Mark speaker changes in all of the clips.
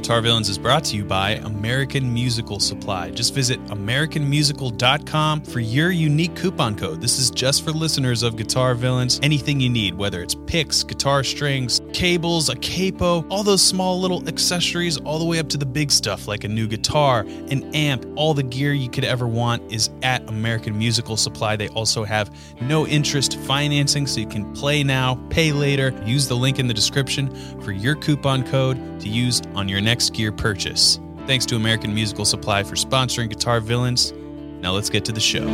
Speaker 1: Guitar Villains is brought to you by American Musical Supply. Just visit AmericanMusical.com for your unique coupon code. This is just for listeners of Guitar Villains. Anything you need, whether it's picks, guitar strings, cables, a capo, all those small little accessories, all the way up to the big stuff like a new guitar, an amp, all the gear you could ever want is at American Musical Supply. They also have no interest financing, so you can play now, pay later. Use the link in the description for your coupon code to use on your next gear purchase. Thanks to American Musical Supply for sponsoring Guitar Villains. Now let's get to the show.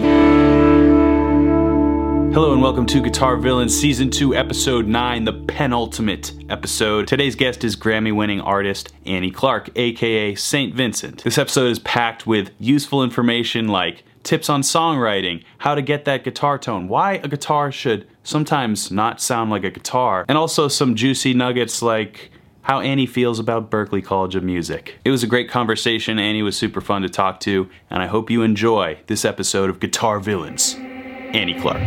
Speaker 1: Hello and welcome to Guitar Villains Season 2, Episode 9, the penultimate episode. Today's guest is Grammy-winning artist Annie Clark, aka St. Vincent. This episode is packed with useful information like tips on songwriting, how to get that guitar tone, why a guitar should sometimes not sound like a guitar, and also some juicy nuggets like how Annie feels about Berklee College of Music. It was a great conversation. Annie was super fun to talk to, and I hope you enjoy this episode of Guitar Villains. Annie Clark.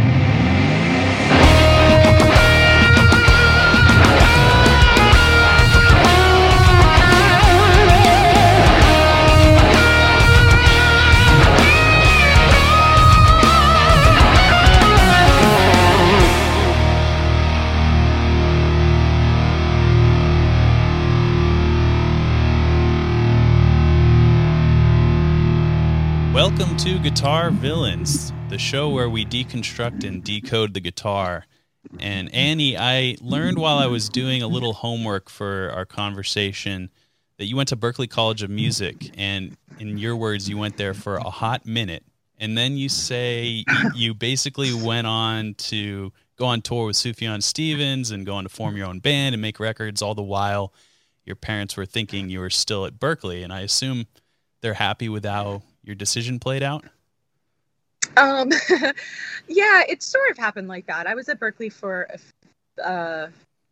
Speaker 1: Welcome to Guitar Villains, the show where we deconstruct and decode the guitar. And Annie, I learned while I was doing a little homework for our conversation that you went to Berklee College of Music, and in your words, you went there for a hot minute. And then you say you basically went on to go on tour with Sufjan Stevens and go on to form your own band and make records, all the while your parents were thinking you were still at Berklee. And I assume they're happy with how your decision played out?
Speaker 2: Yeah, it sort of happened like that. I was at Berklee for a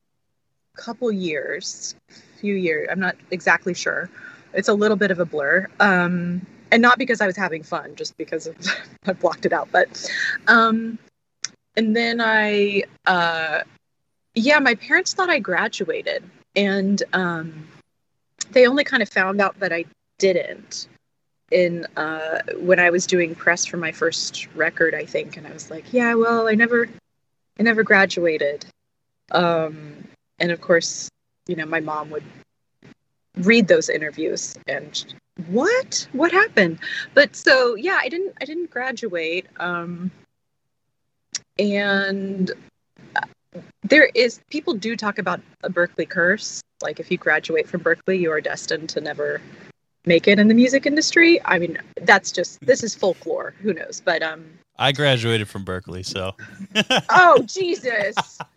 Speaker 2: few years. I'm not exactly sure. It's a little bit of a blur. And not because I was having fun, just because I blocked it out. But, and then my parents thought I graduated, and they only kind of found out that I didn't when I was doing press for my first record, I think. And I was like, yeah, well, I never graduated. And of course, my mom would read those interviews and what happened? But so, yeah, I didn't graduate. And people do talk about a Berklee curse. Like if you graduate from Berklee, you are destined to never make it in the music industry. I mean, this is folklore. Who knows? But
Speaker 1: I graduated from Berklee, so.
Speaker 2: Oh Jesus!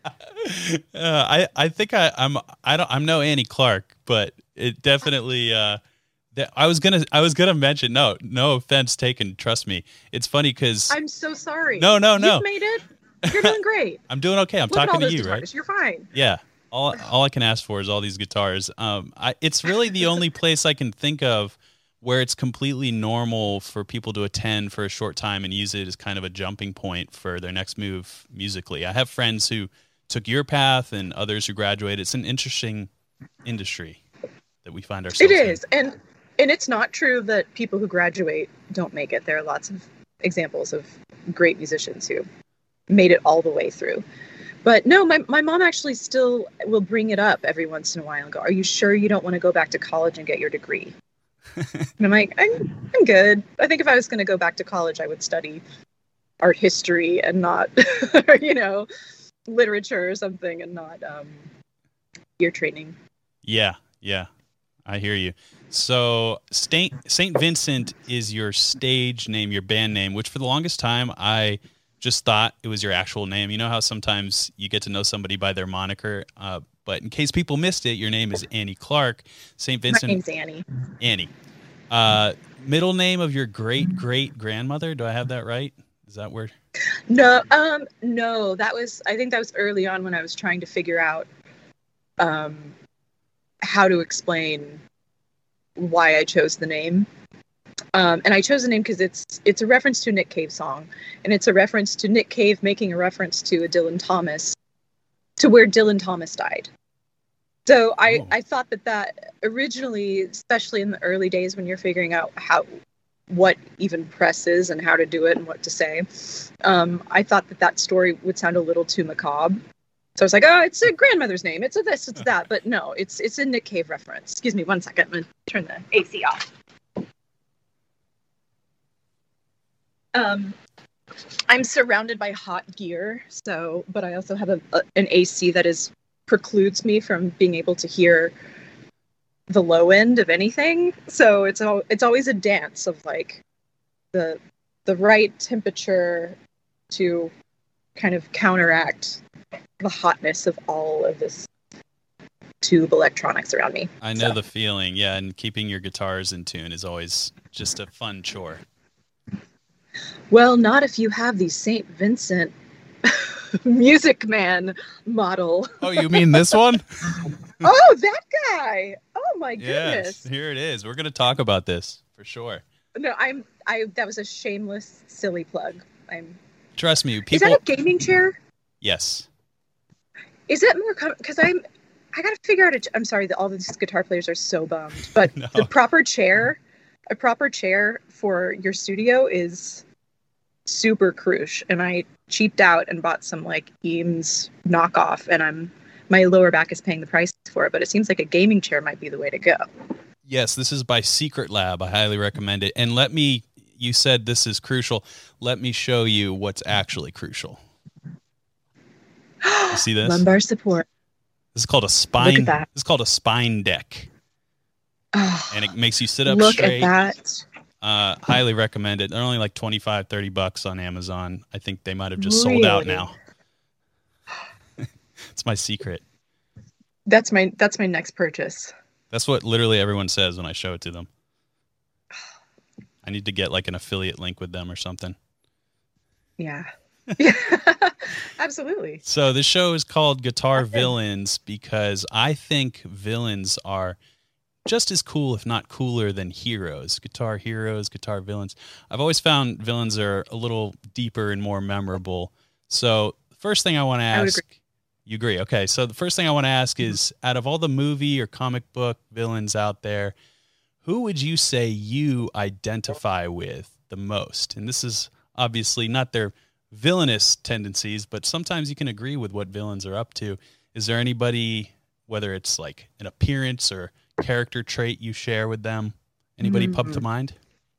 Speaker 1: I think I'm no Annie Clark, but it definitely. I was gonna mention. No offense taken. Trust me, it's funny because
Speaker 2: I'm so sorry.
Speaker 1: No.
Speaker 2: You've made it. You're doing great.
Speaker 1: I'm doing okay. I'm talking to you,
Speaker 2: guitars.
Speaker 1: Right?
Speaker 2: You're fine.
Speaker 1: Yeah. All I can ask for is all these guitars. It's really the only place I can think of where it's completely normal for people to attend for a short time and use it as kind of a jumping point for their next move musically. I have friends who took your path and others who graduated. It's an interesting industry that we find ourselves in.
Speaker 2: It is, and it's not true that people who graduate don't make it. There are lots of examples of great musicians who made it all the way through. But no, my mom actually still will bring it up every once in a while and go, "Are you sure you don't want to go back to college and get your degree?" And I'm like, I'm good. I think if I was going to go back to college, I would study art history and not, literature or something, and not ear training.
Speaker 1: Yeah, I hear you. So St. Vincent is your stage name, your band name, which for the longest time I just thought it was your actual name. You know how sometimes you get to know somebody by their moniker, but in case people missed it, your name is Annie Clark. St. Vincent.
Speaker 2: My name's Annie.
Speaker 1: Annie. Middle name of your great-great-grandmother. Do I have that right? Is that where?
Speaker 2: No. No. I think that was early on when I was trying to figure out how to explain why I chose the name. And I chose the name because it's a reference to a Nick Cave song, and it's a reference to Nick Cave making a reference to a Dylan Thomas, to where Dylan Thomas died. So
Speaker 1: Oh.
Speaker 2: I thought that originally, especially in the early days when you're figuring out what even press is and how to do it and what to say, I thought that story would sound a little too macabre. So I was like, oh, it's a grandmother's name. It's a this, it's that. But no, it's a Nick Cave reference. Excuse me 1 second. I'm going to turn the AC off. I'm surrounded by hot gear, but I also have an AC that precludes me from being able to hear the low end of anything. So it's always a dance of like the right temperature to kind of counteract the hotness of all of this tube electronics around me.
Speaker 1: I know the feeling, yeah, and keeping your guitars in tune is always just a fun chore.
Speaker 2: Well, not if you have the St. Vincent Music Man model.
Speaker 1: Oh, you mean this one?
Speaker 2: Oh, that guy! Oh my goodness!
Speaker 1: Yes, here it is. We're going to talk about this for sure.
Speaker 2: No, that was a shameless, silly plug.
Speaker 1: Trust me, people.
Speaker 2: Is that a gaming chair?
Speaker 1: Yes.
Speaker 2: Is it more? Because I got to figure out. I'm sorry that all these guitar players are so bummed, but
Speaker 1: No.
Speaker 2: a proper chair for your studio is super crucial. And I cheaped out and bought some like Eames knockoff, and my lower back is paying the price for it. But it seems like a gaming chair might be the way to go.
Speaker 1: Yes, this is by Secret Lab. I highly recommend it. And you said this is crucial. Let me show you what's actually crucial. You see this?
Speaker 2: Lumbar support.
Speaker 1: This is called a spine.
Speaker 2: Look at that.
Speaker 1: This is called a spine deck.
Speaker 2: Oh,
Speaker 1: And it makes you sit up
Speaker 2: look
Speaker 1: straight.
Speaker 2: at that.
Speaker 1: Highly recommend it. They're only like $25-$30 on Amazon. I think they might have just sold out
Speaker 2: Really?
Speaker 1: now. It's my secret.
Speaker 2: That's my next purchase.
Speaker 1: That's what literally everyone says when I show it to them. I need to get like an affiliate link with them or something.
Speaker 2: Yeah. Yeah. Absolutely.
Speaker 1: So this show is called Guitar Villains because I think villains are just as cool, if not cooler, than heroes. Guitar heroes, guitar villains. I've always found villains are a little deeper and more memorable. So the first thing I want to ask, you agree? Okay. So the first thing I want to ask is, out of all the movie or comic book villains out there, who would you say you identify with the most? And this is obviously not their villainous tendencies, but sometimes you can agree with what villains are up to. Is there anybody, whether it's like an appearance or character trait you share with them? Anybody pop to mind?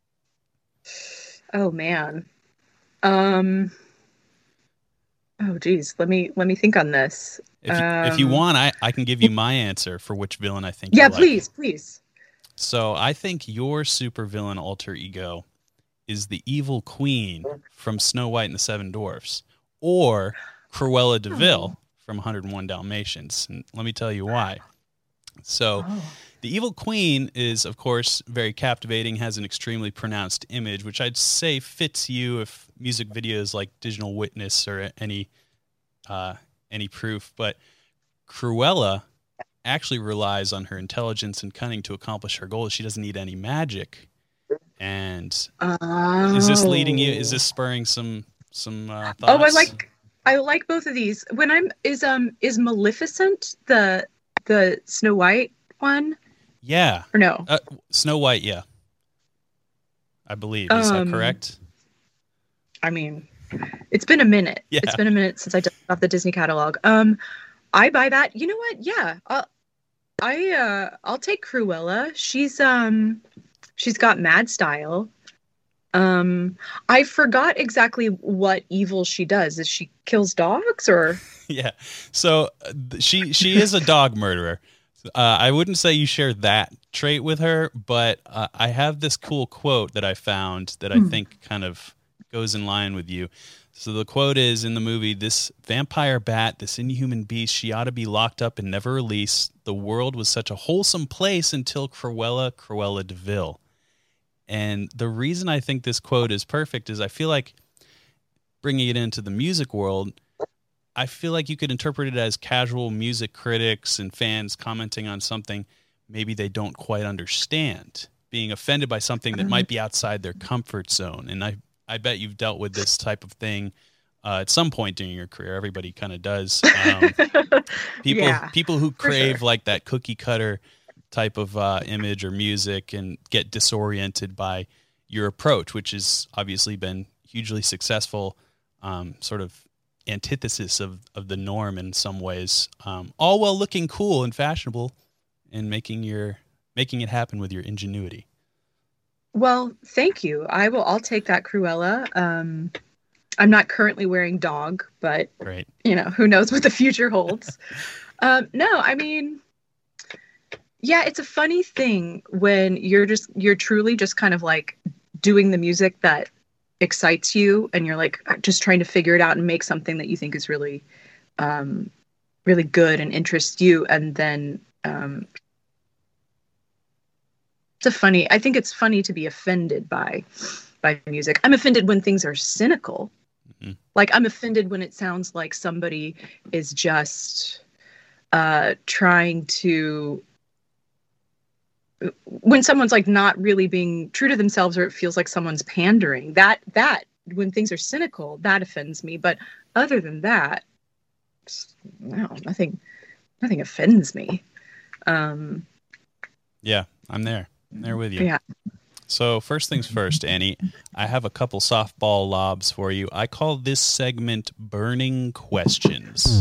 Speaker 2: Oh man. Oh geez. Let me think on this.
Speaker 1: If you want, I can give you my answer for which villain I think.
Speaker 2: Yeah,
Speaker 1: you like.
Speaker 2: please.
Speaker 1: So I think your supervillain alter ego is the evil queen from Snow White and the Seven Dwarfs, or Cruella de Vil from 101 Dalmatians. And let me tell you why. So the evil queen is, of course, very captivating, has an extremely pronounced image, which I'd say fits you if music videos like Digital Witness or any proof. But Cruella actually relies on her intelligence and cunning to accomplish her goals. She doesn't need any magic. And is this leading you? Is this spurring some thoughts?
Speaker 2: Oh, I like both of these. Is Maleficent the Snow White one?
Speaker 1: Yeah.
Speaker 2: Or no?
Speaker 1: Snow White, yeah. I believe. Is that correct?
Speaker 2: I mean, it's been a minute.
Speaker 1: Yeah.
Speaker 2: It's been a minute since I dug off the Disney catalog. I buy that. You know what? Yeah. I'll take Cruella. She's got mad style. I forgot exactly what evil she does. Is she kills dogs or?
Speaker 1: Yeah. So she is a dog murderer. I wouldn't say you share that trait with her, but I have this cool quote that I found that I think kind of goes in line with you. So the quote is, in the movie, "This vampire bat, this inhuman beast, she ought to be locked up and never released. The world was such a wholesome place until Cruella de Vil." And the reason I think this quote is perfect is I feel like, bringing it into the music world, I feel like you could interpret it as casual music critics and fans commenting on something maybe they don't quite understand, being offended by something that might be outside their comfort zone. And I bet you've dealt with this type of thing at some point during your career. Everybody kind of does.
Speaker 2: Yeah,
Speaker 1: People who
Speaker 2: for
Speaker 1: crave
Speaker 2: sure.
Speaker 1: like that cookie cutter type of image or music and get disoriented by your approach, which has obviously been hugely successful, sort of antithesis of the norm in some ways, all while looking cool and fashionable and making it happen with your ingenuity.
Speaker 2: Well, thank you. I'll take that, Cruella. I'm not currently wearing dog, but
Speaker 1: Great.
Speaker 2: who knows what the future holds. No, I mean, yeah, it's a funny thing when you're truly just kind of like doing the music that excites you, and you're like just trying to figure it out and make something that you think is really, really good and interests you. And then I think it's funny to be offended by music. I'm offended when things are cynical.
Speaker 1: Mm-hmm.
Speaker 2: Like, I'm offended when it sounds like somebody is just trying to, when someone's like not really being true to themselves, or it feels like someone's pandering. That when things are cynical, that offends me. But other than that, no, nothing offends me.
Speaker 1: Yeah, I'm there. I'm there with you.
Speaker 2: Yeah.
Speaker 1: So first things first, Annie, I have a couple softball lobs for you. I call this segment Burning Questions.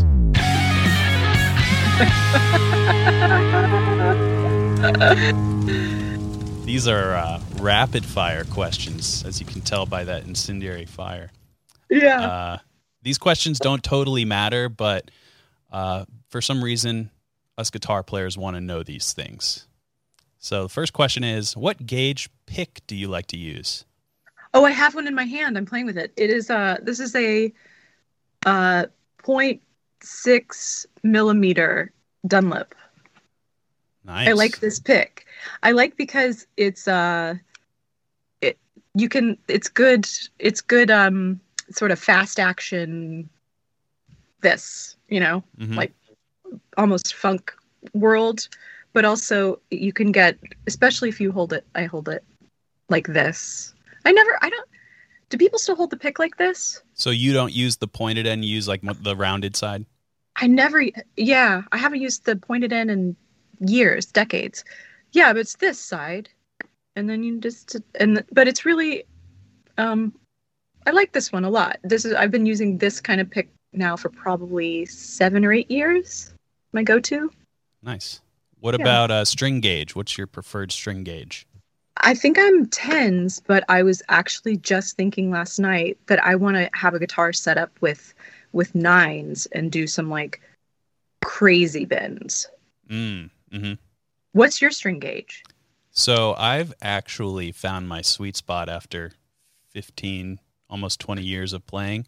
Speaker 1: These are rapid fire questions, as you can tell by that incendiary fire.
Speaker 2: Yeah.
Speaker 1: These questions don't totally matter, but for some reason, us guitar players want to know these things. So the first question is, what gauge pick do you like to use?
Speaker 2: Oh, I have one in my hand. I'm playing with it. It is this is a 0.6 millimeter Dunlop.
Speaker 1: Nice.
Speaker 2: I like this pick. I like because it's good sort of fast action like almost funk world, but also you can get, especially if you hold it, I hold it like this. Do people still hold the pick like this?
Speaker 1: So you don't use the pointed end, you use like the rounded side?
Speaker 2: I haven't used the pointed end in years, decades. Yeah, but it's this side. And then but it's really, I like this one a lot. I've been using this kind of pick now for probably 7 or 8 years. My go-to.
Speaker 1: Nice. What about string gauge? What's your preferred string gauge?
Speaker 2: I think I'm 10s, but I was actually just thinking last night that I want to have a guitar set up with 9s and do some like crazy bends.
Speaker 1: Mm-hmm.
Speaker 2: What's your string gauge?
Speaker 1: So I've actually found my sweet spot after 15, almost 20 years of playing.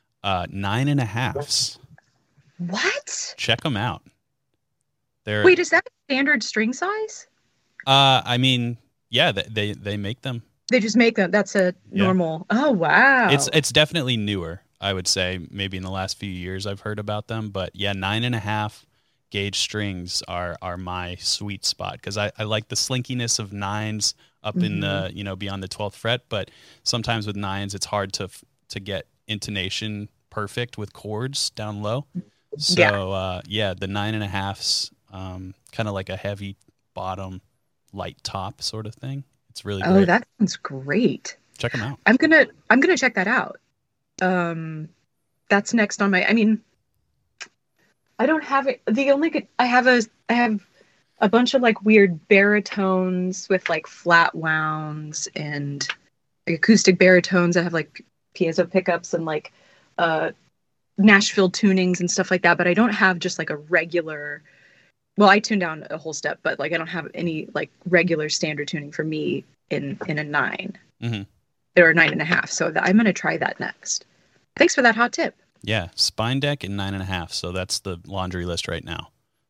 Speaker 1: 9.5s.
Speaker 2: What?
Speaker 1: Check them out.
Speaker 2: Wait, is that a standard string size?
Speaker 1: I mean, yeah, they make them.
Speaker 2: They just make them. That's a normal. Oh, wow.
Speaker 1: It's definitely newer, I would say. Maybe in the last few years I've heard about them. But yeah, 9.5 gauge strings are my sweet spot, because I like the slinkiness of 9s up in the, beyond the 12th fret. But sometimes with 9s, it's hard to get intonation perfect with chords down low. So the 9.5s, kind of like a heavy bottom, light top sort of thing. It's really great.
Speaker 2: Oh, that sounds great.
Speaker 1: Check them out.
Speaker 2: I'm gonna check that out. That's next on my. I mean, I don't have it. I have a bunch of like weird baritones with like flat wounds and like acoustic baritones that have like piezo pickups and like Nashville tunings and stuff like that. But I don't have just like a regular. Well, I tune down a whole step, but like I don't have any like regular standard tuning for me in a 9 or 9.5. So I'm going to try that next. Thanks for that hot tip.
Speaker 1: Yeah, spine deck and 9.5. So that's the laundry list right now.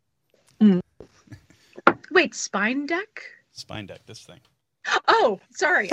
Speaker 2: Wait, spine deck?
Speaker 1: Spine deck, this thing.
Speaker 2: Oh, sorry.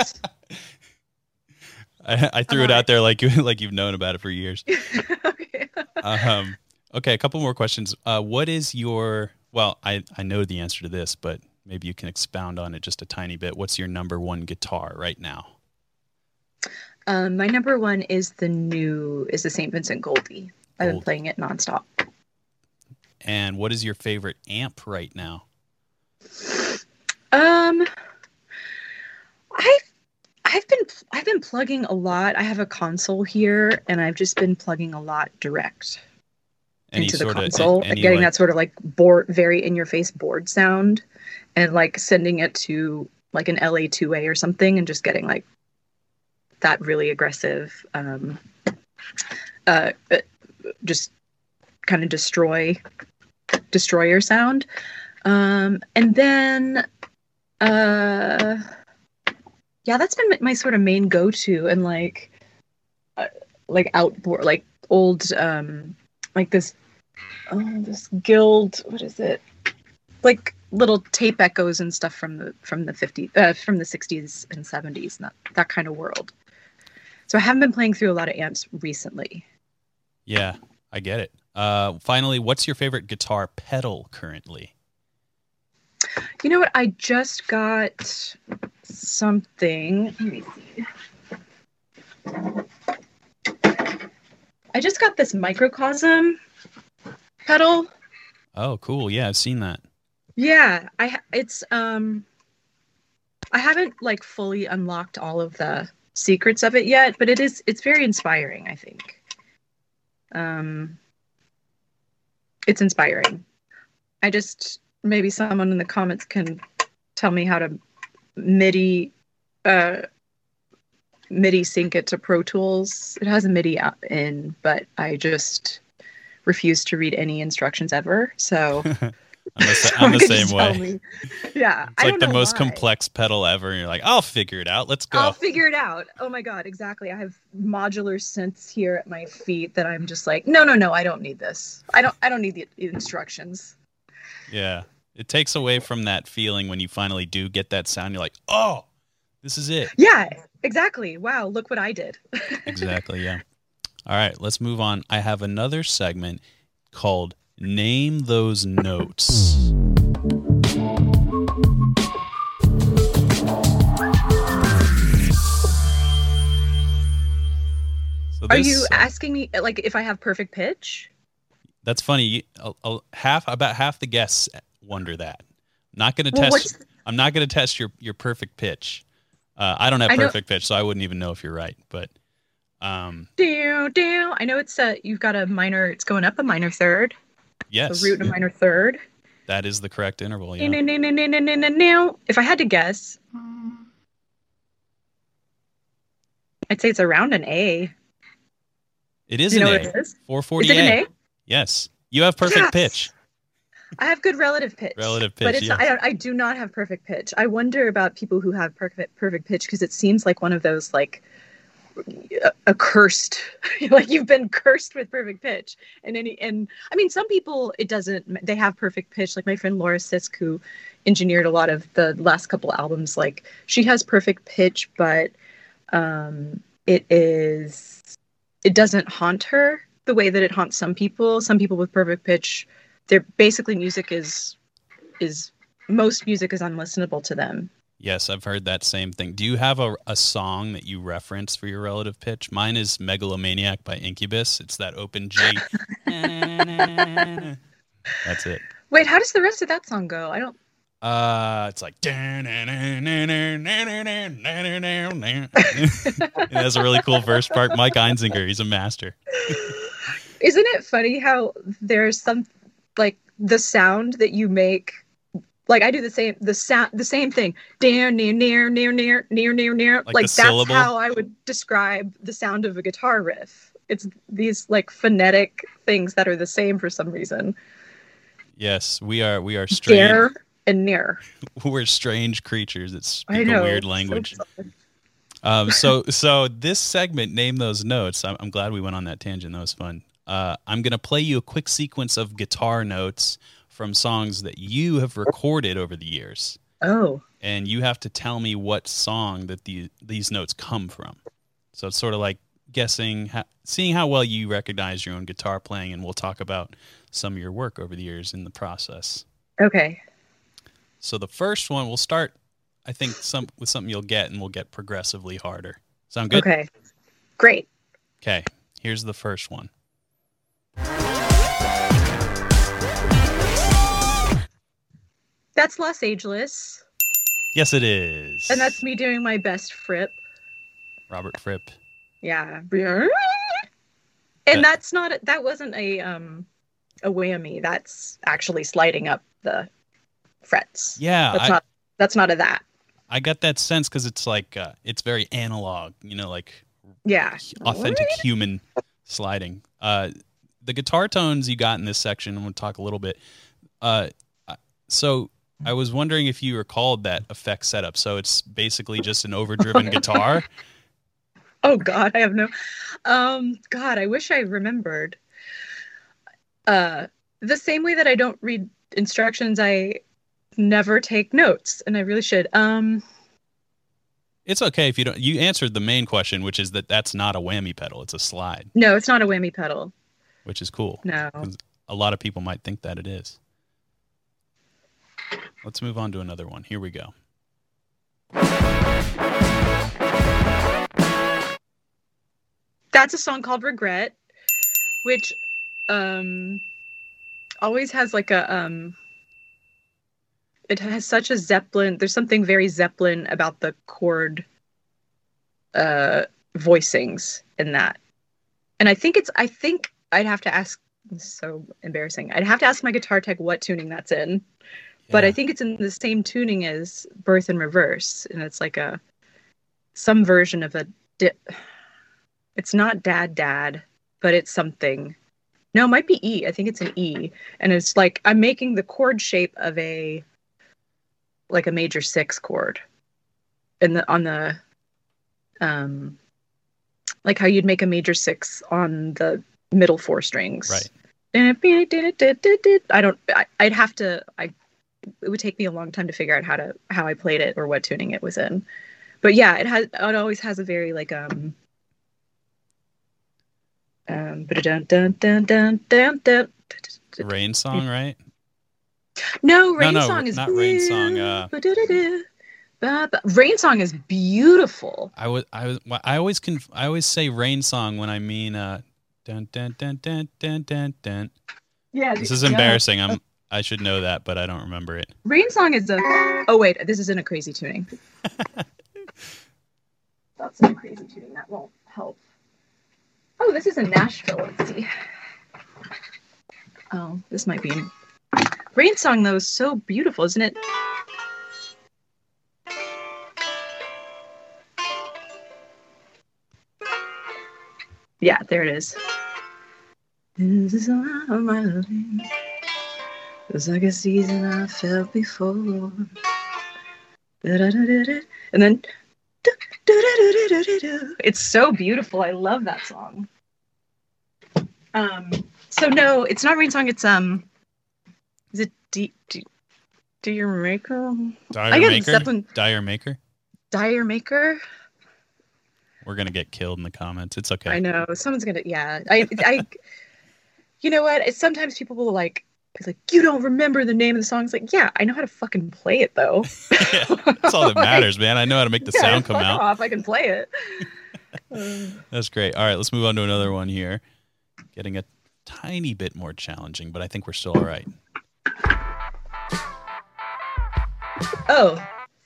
Speaker 1: I threw it out there like you've known about it for years.
Speaker 2: Okay.
Speaker 1: Okay, a couple more questions. What is your, well, I know the answer to this, but maybe you can expound on it just a tiny bit. What's your number one guitar right now?
Speaker 2: My number one is the St. Vincent Goldie. I've been
Speaker 1: Gold.
Speaker 2: playing it nonstop.
Speaker 1: And what is your favorite amp right now?
Speaker 2: Um, I've been plugging a lot. I have a console here, and I've just been plugging a lot direct into the console, and getting that sort of like board, very in your face board sound, and like sending it to like an LA2A or something, and just getting like that really aggressive, just kind of destroyer sound. And then, yeah, that's been my sort of main go-to, and like outboard, like old, like this Guild, what is it? Like little tape echoes and stuff from the 60s and 70s, that kind of world. So I haven't been playing through a lot of amps recently.
Speaker 1: Yeah, I get it. Finally, what's your favorite guitar pedal currently?
Speaker 2: You know what? I just got something. Let me see. I just got this Microcosm pedal.
Speaker 1: Oh, cool. Yeah, I've seen that.
Speaker 2: Yeah, I haven't like fully unlocked all of the secrets of it yet, but it's very inspiring, I think. It's inspiring. Maybe someone in the comments can tell me how to MIDI sync it to Pro Tools. It has a MIDI in, but I just refuse to read any instructions ever. So
Speaker 1: I'm the same way.
Speaker 2: Yeah,
Speaker 1: it's like the most complex pedal ever, and you're like, I'll figure it out. Let's go.
Speaker 2: I'll figure it out. Oh my god, exactly. I have modular synths here at my feet that I'm just like, no, I don't need this. I don't need the instructions.
Speaker 1: Yeah, it takes away from that feeling when you finally do get that sound. You're like, oh, this is it.
Speaker 2: Yeah, exactly. Wow, look what I did.
Speaker 1: Exactly. Yeah. All right, let's move on. I have another segment called Name Those Notes.
Speaker 2: Are you asking me like if I have perfect pitch?
Speaker 1: That's funny. About half the guests wonder that. I'm not going to test your perfect pitch. I don't have perfect pitch, so I wouldn't even know if you're right. But I
Speaker 2: know it's you've got a minor. It's going up a minor third.
Speaker 1: Yes,
Speaker 2: a root and a minor third.
Speaker 1: That is the correct interval. Yeah.
Speaker 2: If I had to guess, I'd say it's around an A.
Speaker 1: It is an A.
Speaker 2: It is?
Speaker 1: 440A.
Speaker 2: Is it an A?
Speaker 1: Yes. You have perfect pitch.
Speaker 2: I have good relative pitch. But it's I do not have perfect pitch. I wonder about people who have perfect pitch, because it seems like one of those like a cursed, like you've been cursed with perfect pitch. And I mean, some people they have perfect pitch. Like my friend Laura Sisk, who engineered a lot of the last couple albums, like she has perfect pitch, but it doesn't haunt her the way that it haunts some people. Some people with perfect pitch, their basically most music is unlistenable to them.
Speaker 1: Yes, I've heard that same thing. Do you have a song that you reference for your relative pitch? Mine is Megalomaniac by Incubus. It's that open G. That's it.
Speaker 2: Wait, how does the rest of that song go? I don't...
Speaker 1: It's like it has a really cool verse part. Mike Einzinger, he's a master.
Speaker 2: Isn't it funny how there's some like the sound that you make, like I do the same thing. Near. Like that's syllable? How I would describe the sound of a guitar riff. It's these like phonetic things that are the same for some reason.
Speaker 1: Yes, we are strange.
Speaker 2: Dare and near.
Speaker 1: We're strange creatures that speak a weird language. So this segment, Name Those Notes. I'm glad we went on that tangent. That was fun. I'm going to play you a quick sequence of guitar notes from songs that you have recorded over the years.
Speaker 2: Oh.
Speaker 1: And you have to tell me what song that these notes come from. So it's sort of like seeing how well you recognize your own guitar playing, and we'll talk about some of your work over the years in the process.
Speaker 2: Okay.
Speaker 1: So the first one, we'll start, I think, with something you'll get, and we'll get progressively harder. Sound good?
Speaker 2: Okay. Great.
Speaker 1: Okay, here's the first one.
Speaker 2: That's Los Angeles.
Speaker 1: Yes, it is.
Speaker 2: And that's me doing my best Fripp.
Speaker 1: Robert Fripp.
Speaker 2: Yeah. And that wasn't a whammy. That's actually sliding up the frets.
Speaker 1: Yeah.
Speaker 2: That's not a that.
Speaker 1: I got that sense because it's like, it's very analog, like
Speaker 2: yeah,
Speaker 1: authentic human sliding. The guitar tones you got in this section, I'm going to talk a little bit. So I was wondering if you recalled that effect setup. So it's basically just an overdriven guitar.
Speaker 2: Oh God, I have no. God, I wish I remembered. The same way that I don't read instructions, I never take notes, and I really should.
Speaker 1: It's okay if you don't. You answered the main question, which is that's not a whammy pedal; it's a slide.
Speaker 2: No, it's not a whammy pedal.
Speaker 1: Which is cool.
Speaker 2: No,
Speaker 1: a lot of people might think that it is. Let's move on to another one. Here we go.
Speaker 2: That's a song called Regret, which always has like a it has such a Zeppelin. There's something very Zeppelin about the chord voicings in that. And I think I'd have to ask, this is so embarrassing. I'd have to ask my guitar tech what tuning that's in. Yeah. But I think it's in the same tuning as Birth in Reverse. And it's like some version of it's not Dad, but it's something. No, it might be E. I think it's an E. And it's like, I'm making the chord shape of a major 6 chord. And on the, like how you'd make a major 6 on the middle 4 strings.
Speaker 1: Right.
Speaker 2: It would take me a long time to figure out how I played it or what tuning it was in. But yeah, it always has a very like
Speaker 1: Rain Song, right?
Speaker 2: No, Rain Song is
Speaker 1: not Rain Song.
Speaker 2: Rain Song is beautiful.
Speaker 1: I always say Rain Song when I mean dun dun dun dun dun dun dun.
Speaker 2: Yeah,
Speaker 1: this is embarrassing. I should know that, but I don't remember it.
Speaker 2: Rain Song is oh wait, this is in a crazy tuning. That's in a crazy tuning. That won't help. Oh, this is in Nashville. Let's see. Oh, this might be. Rain Song, though, is so beautiful, isn't it? Yeah, there it is. This is all my loving. It's like a season I felt before. And then it's so beautiful. I love that song. So no, it's not Rain Song. It's is it Dire Maker?
Speaker 1: Dire Maker.
Speaker 2: Dire Maker.
Speaker 1: We're gonna get killed in the comments. It's okay.
Speaker 2: I know someone's gonna. Yeah, I. You know what? Sometimes people will like. It's like, you don't remember the name of the song. It's like, yeah, I know how to fucking play it, though.
Speaker 1: Yeah, that's all that matters, man. I know how to make the sound come out.
Speaker 2: Off, I can play
Speaker 1: it. That's great. All right, let's move on to another one here. Getting a tiny bit more challenging, but I think we're still all right.
Speaker 2: Oh.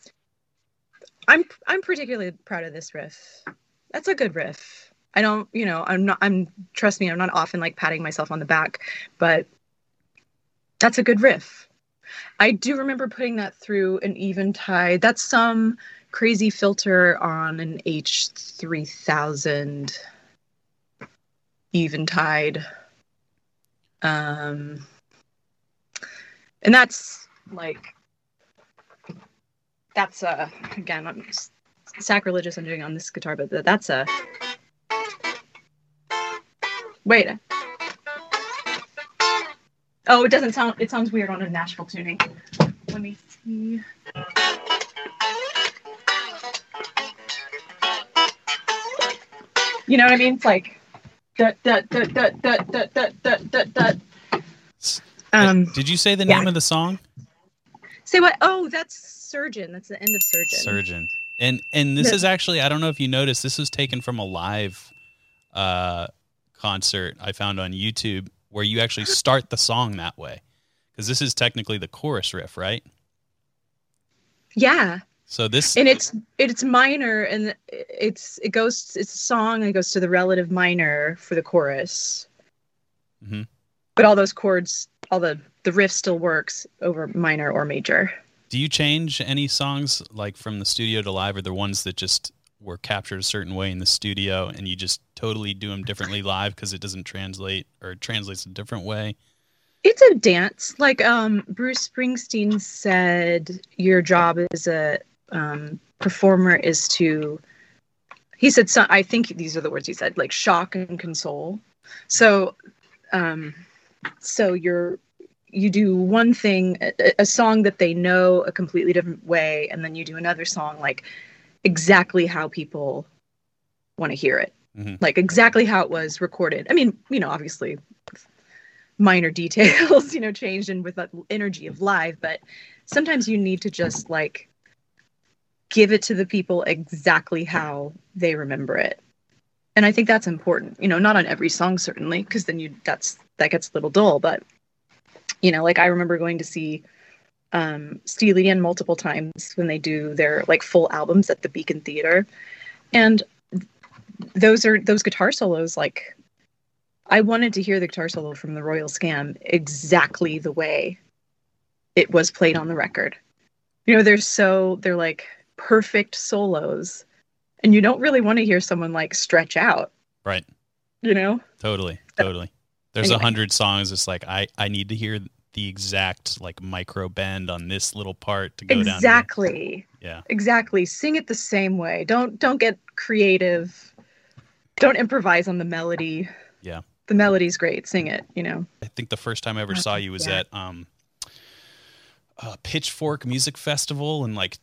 Speaker 2: I'm particularly proud of this riff. That's a good riff. I don't, trust me, I'm not often like patting myself on the back, but that's a good riff. I do remember putting that through an Eventide. That's some crazy filter on an H3000 Eventide. And that's again, I'm sacrilegious I'm doing on this guitar, but that's wait. Oh, it doesn't sound. It sounds weird on a Nashville tuning. Let me see. You know what I mean? It's like.
Speaker 1: Did you say the name of the song?
Speaker 2: Say what? Oh, that's Surgeon. That's the end of Surgeon.
Speaker 1: Surgeon. And this is actually, I don't know if you noticed, this was taken from a live concert I found on YouTube where you actually start the song that way. Because this is technically the chorus riff, right?
Speaker 2: Yeah.
Speaker 1: So this,
Speaker 2: and it's minor, and it's a song that goes to the relative minor for the chorus.
Speaker 1: Mm-hmm.
Speaker 2: But all those chords, all the riff still works over minor or major.
Speaker 1: Do you change any songs like from the studio to live, or the ones that just were captured a certain way in the studio and you just totally do them differently live because it doesn't translate, or it translates a different way?
Speaker 2: It's a dance. Like Bruce Springsteen said, your job as a performer is to, he said, I think these are the words he said, like shock and console. So you do one thing, a song that they know a completely different way, and then you do another song like exactly how people want to hear it. Mm-hmm. Like exactly how it was recorded. I mean, obviously minor details, changed in with that energy of live, but sometimes you need to just like give it to the people exactly how they remember it. And I think that's important, not on every song, certainly, because then that gets a little dull, but like I remember going to see Steely Dan multiple times when they do their like full albums at the Beacon Theater. And those guitar solos, like I wanted to hear the guitar solo from the Royal Scam exactly the way it was played on the record. They're like perfect solos, and you don't really want to hear someone like stretch out.
Speaker 1: Right. Totally. There's 100 songs. It's like, I need to hear the exact like micro bend on this little part to go down.
Speaker 2: Exactly.
Speaker 1: Yeah.
Speaker 2: Exactly. Sing it the same way. Don't get creative. Don't improvise on the melody.
Speaker 1: Yeah.
Speaker 2: The melody's great. Sing it,
Speaker 1: I think the first time I ever saw you was at Pitchfork Music Festival in like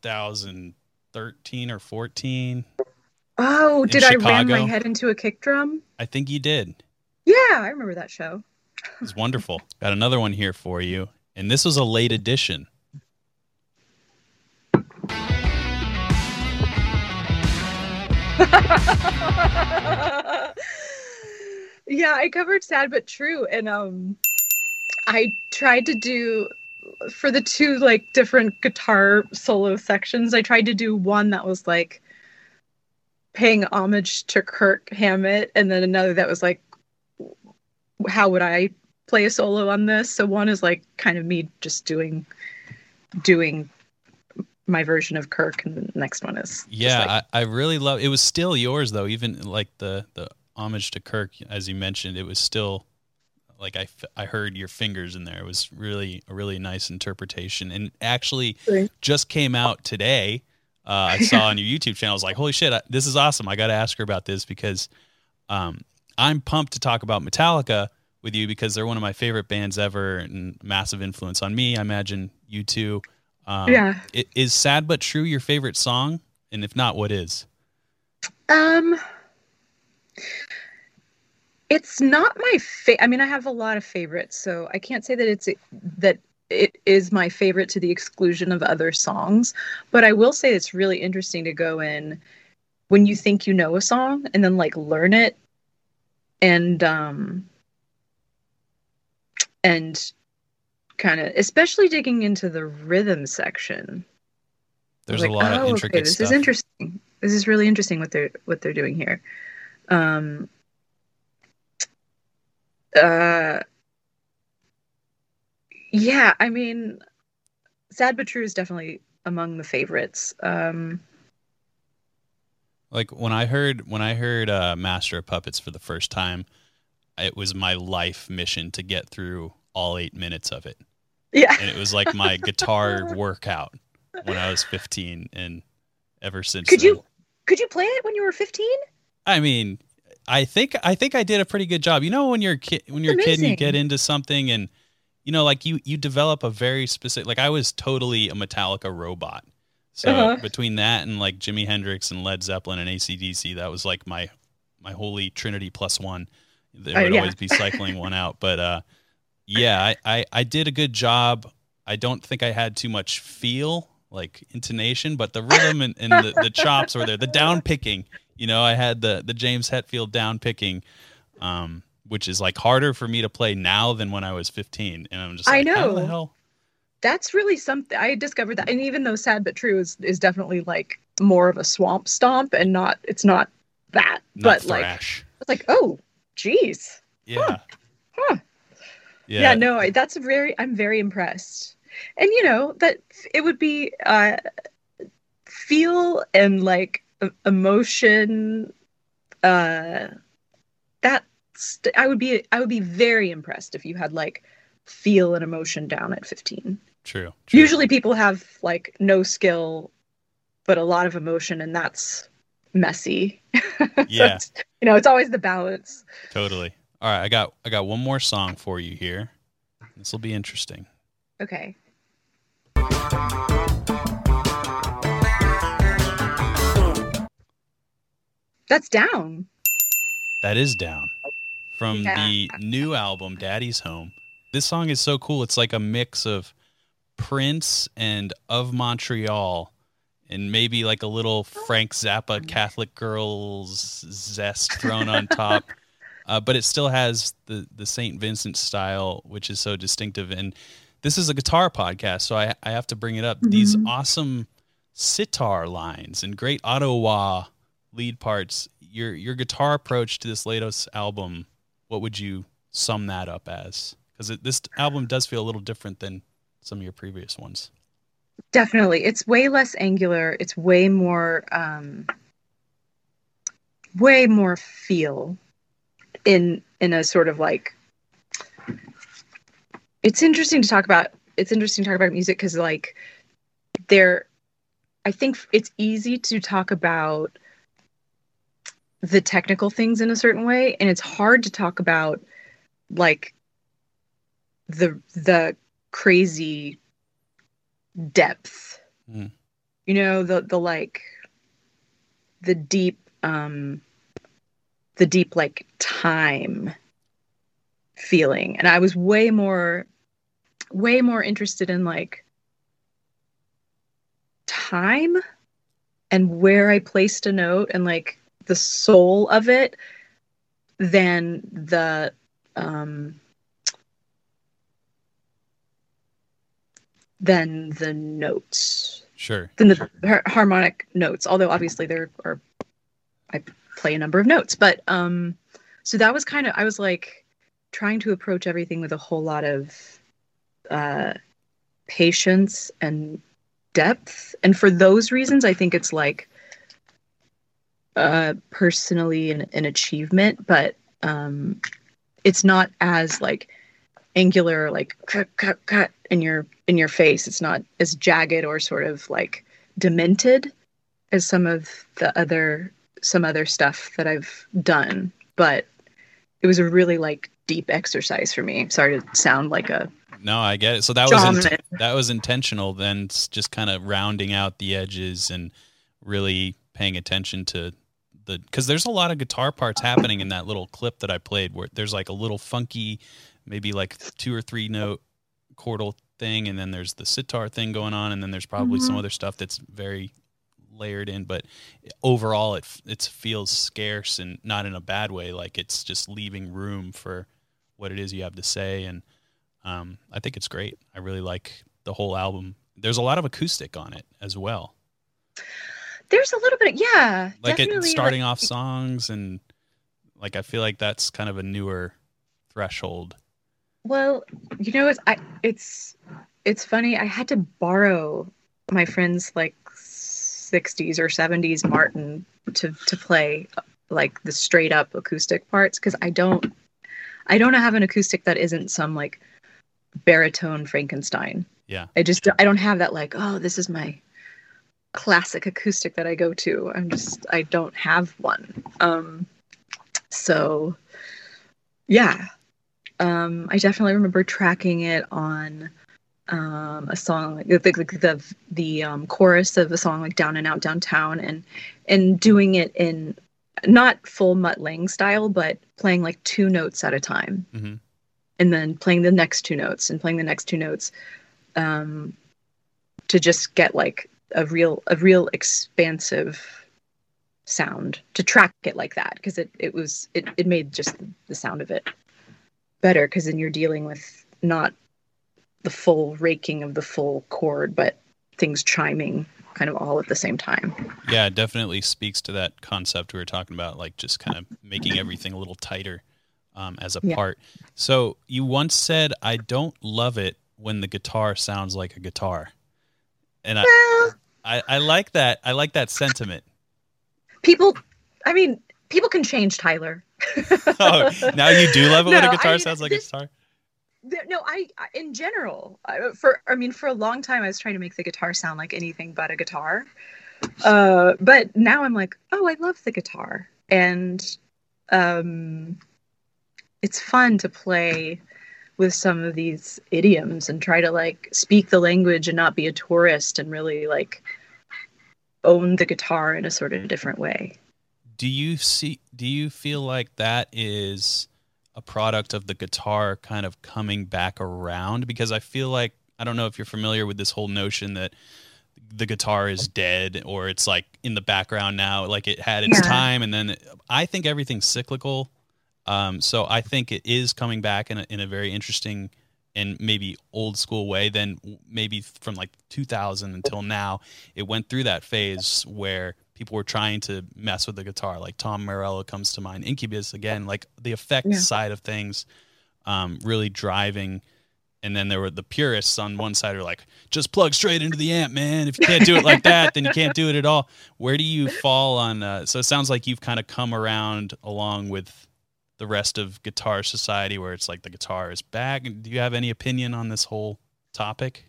Speaker 1: 2013 or 14.
Speaker 2: Oh, did I
Speaker 1: Chicago.
Speaker 2: ram my head into a kick drum?
Speaker 1: I think you did.
Speaker 2: Yeah, I remember that show.
Speaker 1: It was wonderful. Got another one here for you. And this was a late edition.
Speaker 2: Yeah, I covered Sad But True, and I tried to do, for the two like different guitar solo sections, I tried to do one that was like paying homage to Kirk Hammett, and then another that was like, how would I play a solo on this? So one is like kind of me just doing my version of Kirk, and the next one is
Speaker 1: I really love it. Was still yours though, even like the homage to Kirk, as you mentioned, it was still like I heard your fingers in there. It was really a really nice interpretation, and actually just came out today. I saw on your YouTube channel. I was like, holy shit, this is awesome. I got to ask her about this because I'm pumped to talk about Metallica with you because they're one of my favorite bands ever and massive influence on me. I imagine you too.
Speaker 2: Yeah.
Speaker 1: Is Sad But True your favorite song? And if not, what is?
Speaker 2: It's not my favorite. I mean, I have a lot of favorites, so I can't say that it is my favorite to the exclusion of other songs. But I will say it's really interesting to go in when you think you know a song and then like learn it and kind of, especially digging into the rhythm section.
Speaker 1: There's like, a lot of intricate
Speaker 2: this
Speaker 1: stuff.
Speaker 2: Is interesting. This is really interesting what they're doing here. Yeah, I mean, Sad But True is definitely among the favorites.
Speaker 1: Like when I heard Master of Puppets for the first time, it was my life mission to get through all 8 minutes of it.
Speaker 2: Yeah.
Speaker 1: And it was like my guitar workout when I was 15, and ever since
Speaker 2: Could you play it when you were 15?
Speaker 1: I mean, I think I did a pretty good job. When you're a kid and you get into something and like you develop a very specific, like I was totally a Metallica robot. So between that and like Jimi Hendrix and Led Zeppelin and AC/DC, that was like my holy trinity plus one. There would always be cycling one out. But I did a good job. I don't think I had too much feel like intonation, but the rhythm and the chops were there. The down picking, I had the James Hetfield down picking, which is like harder for me to play now than when I was 15. And I'm just like,
Speaker 2: I know.
Speaker 1: How the hell?
Speaker 2: That's really something. I discovered that. And even though Sad But True is definitely like more of a swamp stomp and it's not that.
Speaker 1: Not
Speaker 2: but
Speaker 1: thrash.
Speaker 2: Like, it's like, oh, geez.
Speaker 1: Yeah.
Speaker 2: Huh. Yeah, no, I'm very impressed. And, that it would be feel and like emotion. I would be very impressed if you had like feel and emotion down at 15.
Speaker 1: True.
Speaker 2: Usually people have like no skill, but a lot of emotion, and that's messy.
Speaker 1: Yeah.
Speaker 2: So it's always the balance.
Speaker 1: Totally. All right. I got one more song for you here. This will be interesting.
Speaker 2: Okay. That's Down.
Speaker 1: That is Down. From the new album, Daddy's Home. This song is so cool. It's like a mix of Prince and Of Montreal, and maybe like a little Frank Zappa Catholic Girls zest thrown on top. But it still has the St. Vincent style, which is so distinctive. And this is a guitar podcast, so I have to bring it up. Mm-hmm. These awesome sitar lines and great Ottawa lead parts. Your guitar approach to this latest album, what would you sum that up as? Because this album does feel a little different than some of your previous ones.
Speaker 2: Definitely. It's way less angular. It's way more feel in a sort of like, it's interesting to talk about music because like I think it's easy to talk about the technical things in a certain way, and it's hard to talk about like the crazy depth, the like the deep like time feeling. And I was way more interested in like time and where I placed a note and like the soul of it than the notes.
Speaker 1: Sure.
Speaker 2: Than the harmonic notes. Although obviously I play a number of notes, but so that was I was like trying to approach everything with a whole lot of patience and depth. And for those reasons, I think it's like personally an achievement, but it's not as like angular, like cut in your face. It's not as jagged or sort of like demented as some other stuff that I've done. But it was a really like deep exercise for me. Sorry to sound like a
Speaker 1: No, I get it. So that was intentional then, just kind of rounding out the edges and really paying attention to because there's a lot of guitar parts happening in that little clip that I played where there's like a little funky, maybe like 2 or 3 note chordal thing, and then there's the sitar thing going on, and then there's probably some other stuff that's very layered in, but overall it feels scarce and not in a bad way, like it's just leaving room for what it is you have to say. And I think it's great. I really like the whole album. There's a lot of acoustic on it as well.
Speaker 2: There's a little bit, yeah.
Speaker 1: Like it starting off songs, and like I feel like that's kind of a newer threshold.
Speaker 2: Well, it's funny. I had to borrow my friend's like 60s or 70s Martin to play like the straight up acoustic parts, because I don't have an acoustic that isn't some like baritone Frankenstein.
Speaker 1: Yeah.
Speaker 2: I don't have that like, oh, this is my classic acoustic that I go to. I don't have one. So yeah. I definitely remember tracking it on a song like the chorus of a song like Down and Out Downtown, and doing it in not full Mutt Lange style, but playing like 2 notes at a time, and then playing the next 2 notes and playing the next 2 notes. to just get like a real expansive sound, to track it like that, because it made just the sound of it better, because then you're dealing with not the full raking of the full chord, but things chiming kind of all at the same time.
Speaker 1: Yeah, it definitely speaks to that concept we were talking about, like just kind of making everything a little tighter as a part. So you once said, I don't love it when the guitar sounds like a guitar. And I like that. I like that sentiment.
Speaker 2: People can change, Tyler.
Speaker 1: Oh, now you do love it when a guitar sounds like a guitar?
Speaker 2: No, I in general, for a long time I was trying to make the guitar sound like anything but a guitar. But now I'm like, oh, I love the guitar. And it's fun to play with some of these idioms and try to like speak the language and not be a tourist, and really like own the guitar in a sort of different way.
Speaker 1: Do you feel like that is a product of the guitar kind of coming back around? Because I feel like, I don't know if you're familiar with this whole notion that the guitar is dead, or it's like in the background now, like it had its time, and then I think everything's cyclical. So I think it is coming back in a very interesting and maybe old school way. Then maybe from like 2000 until now, it went through that phase where people were trying to mess with the guitar. Like Tom Morello comes to mind, Incubus again, like the effect side of things really driving. And then there were the purists on one side who are like, just plug straight into the amp, man. If you can't do it like that, then you can't do it at all. Where do you fall on so it sounds like you've kind of come around along with the rest of guitar society, where it's like the guitar is back. Do you have any opinion on this whole topic?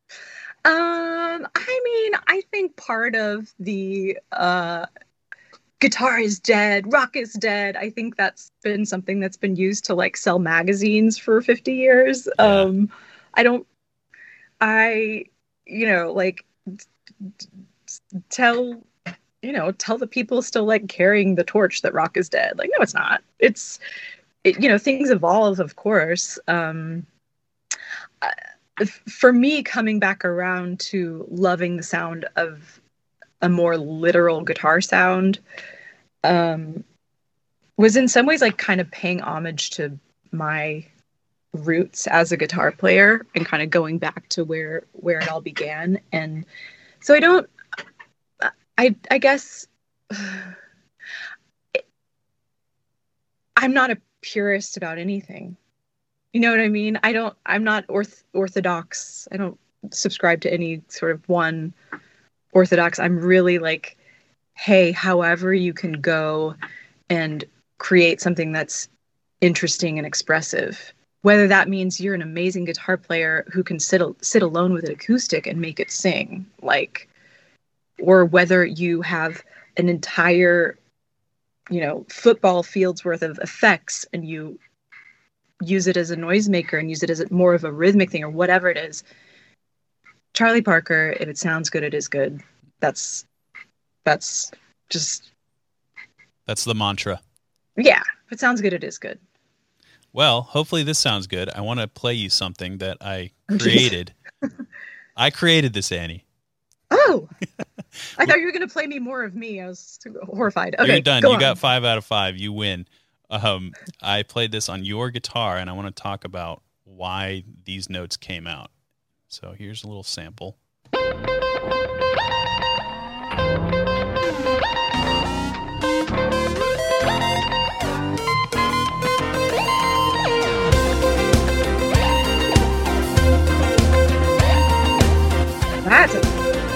Speaker 2: I think part of the guitar is dead, rock is dead, I think that's been something that's been used to like sell magazines for 50 years. Tell the people still like carrying the torch that rock is dead. Like, no, it's not. Things evolve, of course. For me, coming back around to loving the sound of a more literal guitar sound was in some ways like kind of paying homage to my roots as a guitar player, and kind of going back to where it all began. And so I guess I'm not a purist about anything. You know what I mean? I'm not orthodox. I don't subscribe to any sort of one orthodox. I'm really like, hey, however you can go and create something that's interesting and expressive, whether that means you're an amazing guitar player who can sit alone with an acoustic and make it sing, like, or whether you have an entire, football field's worth of effects and you use it as a noisemaker and use it as more of a rhythmic thing, or whatever it is. Charlie Parker, if it sounds good, it is good. That's
Speaker 1: the mantra.
Speaker 2: Yeah. If it sounds good, it is good.
Speaker 1: Well, hopefully this sounds good. I want to play you something that I created. I created this, Annie.
Speaker 2: Oh, I thought you were going to play me more of me. I was horrified. Okay,
Speaker 1: you're done. You got 5 out of 5. You win. I played this on your guitar, and I want to talk about why these notes came out. So here's a little sample.
Speaker 2: That's it.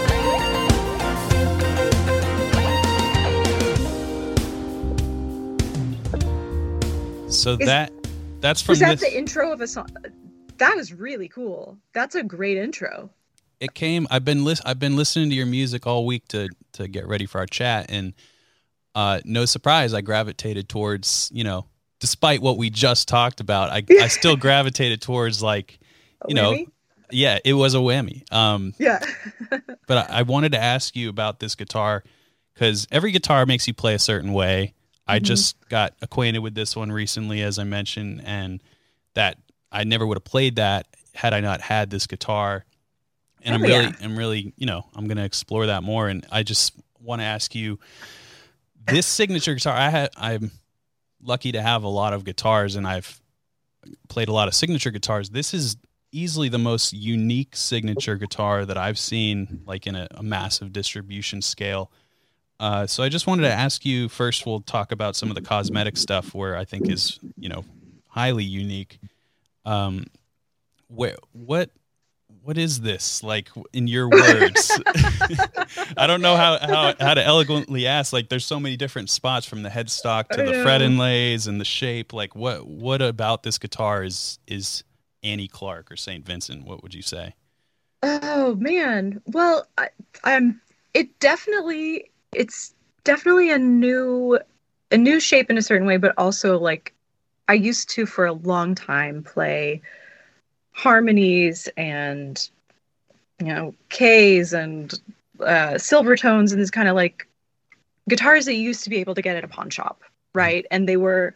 Speaker 1: So that's from
Speaker 2: was that the intro of a song? That was really cool. That's a great intro.
Speaker 1: It came. I've been listening to your music all week to get ready for our chat, and no surprise, I gravitated towards, despite what we just talked about, I still gravitated towards like,
Speaker 2: whammy?
Speaker 1: Yeah, it was a whammy.
Speaker 2: Yeah.
Speaker 1: But I wanted to ask you about this guitar, because every guitar makes you play a certain way. I just got acquainted with this one recently, as I mentioned, and that I never would have played that had I not had this guitar. And I'm really, I'm going to explore that more. And I just want to ask you, this signature guitar, I'm lucky to have a lot of guitars, and I've played a lot of signature guitars. This is easily the most unique signature guitar that I've seen, like in a massive distribution scale. So I just wanted to ask you, first we'll talk about some of the cosmetic stuff where I think is, highly unique. What is this, like, in your words? I don't know how to eloquently ask. Like, there's so many different spots, from the headstock to the fret inlays and the shape. Like, what about this guitar is Annie Clark or St. Vincent? What would you say?
Speaker 2: Oh man, well, it's definitely a new shape in a certain way, but also, like, I used to for a long time play harmonies and Ks and silver tones, and this kind of like guitars that you used to be able to get at a pawn shop, right? And they were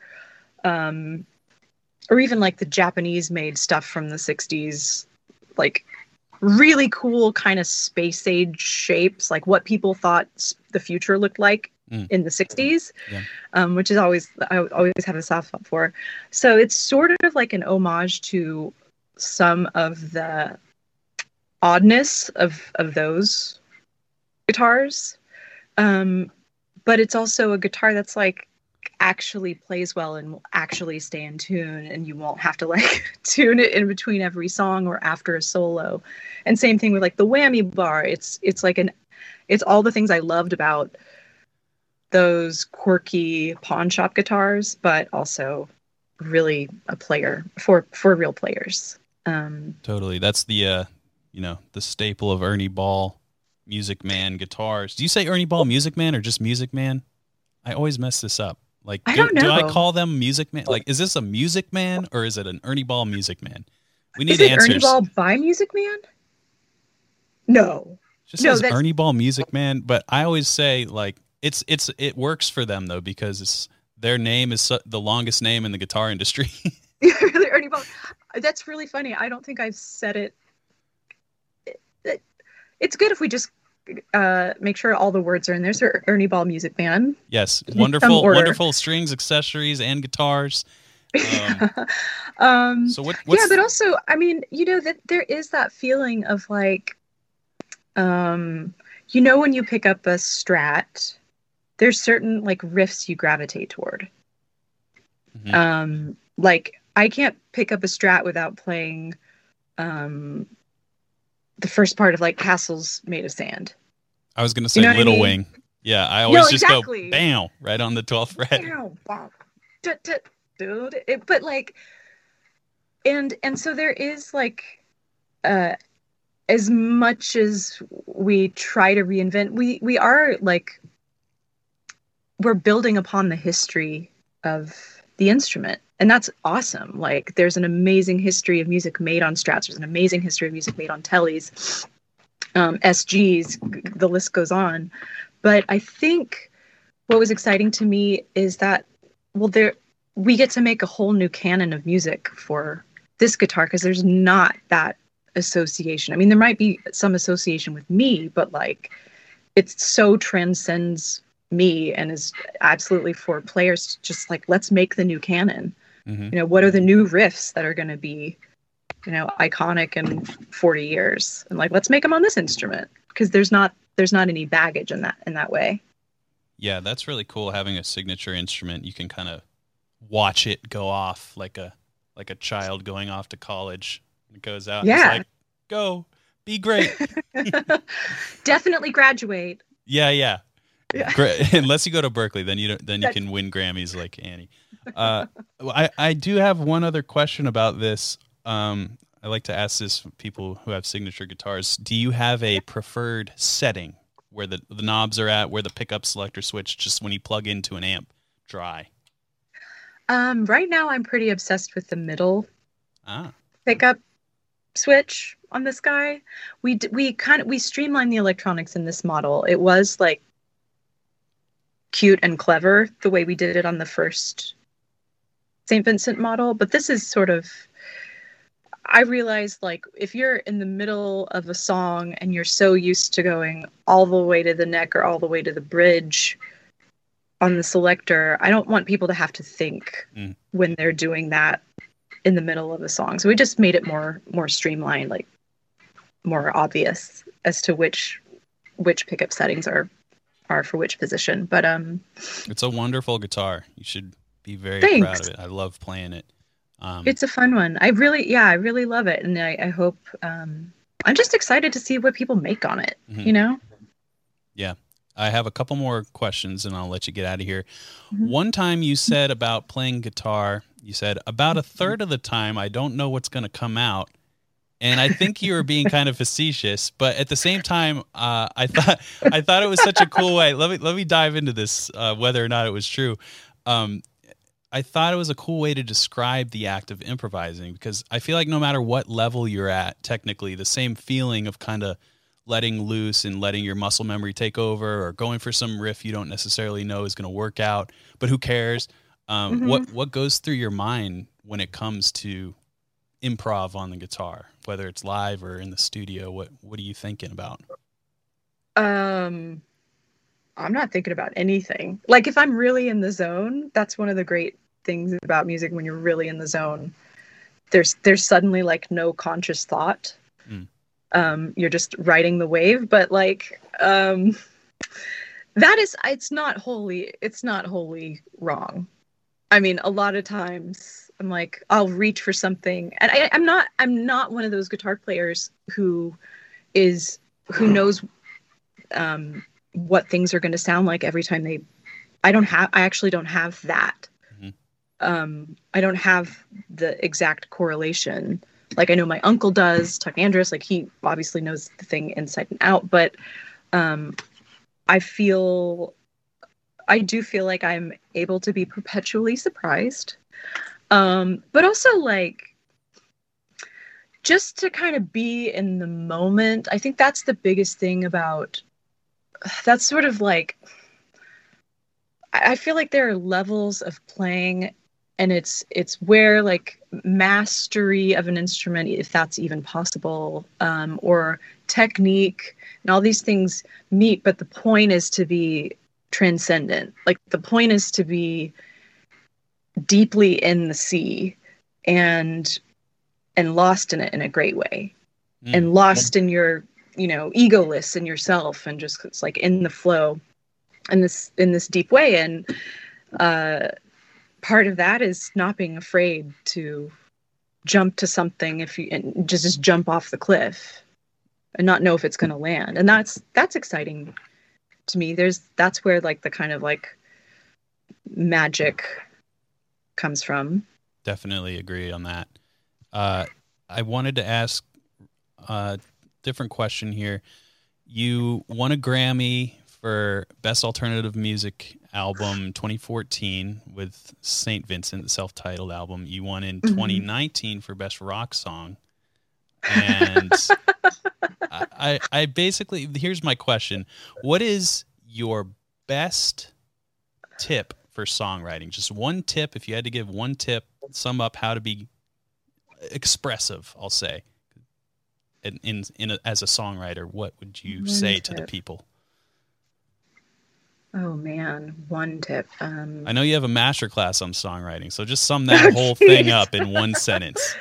Speaker 2: or even like the Japanese made stuff from the 60s, like really cool kind of space age shapes, like what people thought the future looked like in the 60s, which is I always have a soft spot for. So it's sort of like an homage to some of the oddness of those guitars. But it's also a guitar that's like actually plays well and will actually stay in tune, and you won't have to like tune it in between every song or after a solo. And same thing with like the whammy bar. It's all the things I loved about those quirky pawn shop guitars, but also really a player for real players.
Speaker 1: Totally. That's the the staple of Ernie Ball Music Man guitars. Do you say Ernie Ball Music Man or just Music Man? I always mess this up. Like,
Speaker 2: I don't know.
Speaker 1: Do I call them Music Man? Like, is this a Music Man or is it an Ernie Ball Music Man? We need
Speaker 2: is it
Speaker 1: answers.
Speaker 2: Ernie Ball by Music Man? No.
Speaker 1: Just says Ernie Ball Music Man, but I always say, like, it works for them though, because their name is the longest name in the guitar industry.
Speaker 2: Really, Ernie Ball. That's really funny. I don't think I've said it. It's good if we just make sure all the words are in there. So Ernie Ball Music Man.
Speaker 1: Yes, wonderful strings, accessories, and guitars. So what's...
Speaker 2: Yeah, but also, I mean, that there is that feeling of like, when you pick up a Strat, there's certain like riffs you gravitate toward. Mm-hmm. Like, I can't pick up a Strat without playing the first part of like Castles Made of Sand.
Speaker 1: I was going to say Little Wing. Yeah, I always just go bam right on the 12th fret.
Speaker 2: But like, and so there is like, as much as we try to reinvent, we are like, we're building upon the history of the instrument. And that's awesome. Like, there's an amazing history of music made on Strats. There's an amazing history of music made on Tellys, SGs, the list goes on. But I think what was exciting to me is that, we get to make a whole new canon of music for this guitar, because there's not that association. I mean, there might be some association with me, but like, it so transcends me and is absolutely for players, just like, let's make the new canon. Mm-hmm. What are the new riffs that are going to be, iconic in 40 years? And like, let's make them on this instrument, because there's not any baggage in that way.
Speaker 1: Yeah, that's really cool, having a signature instrument. You can kind of watch it go off like a child going off to college. It goes out. Yeah. And it's like, go, be great.
Speaker 2: Definitely graduate.
Speaker 1: Yeah. Great. Unless you go to Berklee, then you can win Grammys like Annie. I do have one other question about this. I like to ask this for people who have signature guitars. Do you have a preferred setting where the knobs are at, where the pickup selector switch, just when you plug into an amp, dry?
Speaker 2: Right now I'm pretty obsessed with the middle pickup switch on this guy. We streamlined the electronics in this model. It was like cute and clever the way we did it on the first St. Vincent model, but this is sort of, I realized, like, if you're in the middle of a song and you're so used to going all the way to the neck or all the way to the bridge on the selector, I don't want people to have to think when they're doing that in the middle of a song. So we just made it more streamlined, like more obvious as to which pickup settings are for which position. But
Speaker 1: it's a wonderful guitar. You should be very proud of it. I love playing it.
Speaker 2: It's a fun one. I really love it, and I hope. I'm just excited to see what people make on it. You know.
Speaker 1: Yeah, I have a couple more questions, and I'll let you get out of here. One time you said about playing guitar, you said about a third of the time I don't know what's going to come out, and I think you were being kind of facetious, but at the same time, I thought it was such a cool way. Let me dive into this, whether or not it was true. I thought it was a cool way to describe the act of improvising, because I feel like no matter what level you're at, technically, the same feeling of kind of letting loose and letting your muscle memory take over, or going for some riff you don't necessarily know is going to work out, but who cares? What goes through your mind when it comes to improv on the guitar, whether it's live or in the studio? What are you thinking about?
Speaker 2: I'm not thinking about anything. Like, if I'm really in the zone, that's one of the great things about music. When you're really in the zone, there's suddenly like no conscious thought. You're just riding the wave. But like, it's not wholly wrong. I mean, a lot of times I'm like, I'll reach for something, and I'm not one of those guitar players who knows what things are going to sound like every time I actually don't have that. I don't have the exact correlation. Like, I know my uncle does, Tuck Andrus, like he obviously knows the thing inside and out, but I do feel like I'm able to be perpetually surprised. But also, like, just to kind of be in the moment. I think that's the biggest thing about, that's sort of like, I feel like there are levels of playing, and it's where like mastery of an instrument, if that's even possible, or technique and all these things meet. But the point is to be transcendent. Like, the point is to be deeply in the sea and lost in it in a great way, and lost in your, egoless in yourself, and just, it's like in the flow in this deep way. And part of that is not being afraid to jump to something, and just jump off the cliff and not know if it's going to land. And that's exciting to me. That's where like the kind of like magic comes from.
Speaker 1: Definitely agree on that. I wanted to ask a different question here. You won a Grammy for Best Alternative Music Album 2014 with St. Vincent, the self-titled album. You won in 2019 for Best Rock Song. And I basically, here's my question. What is your best tip for songwriting? Just one tip, if you had to give one tip, sum up how to be expressive, I'll say, as a songwriter, what would you say to the people?
Speaker 2: Oh man, one tip.
Speaker 1: I know you have a master class on songwriting, so just sum that whole thing up in one sentence.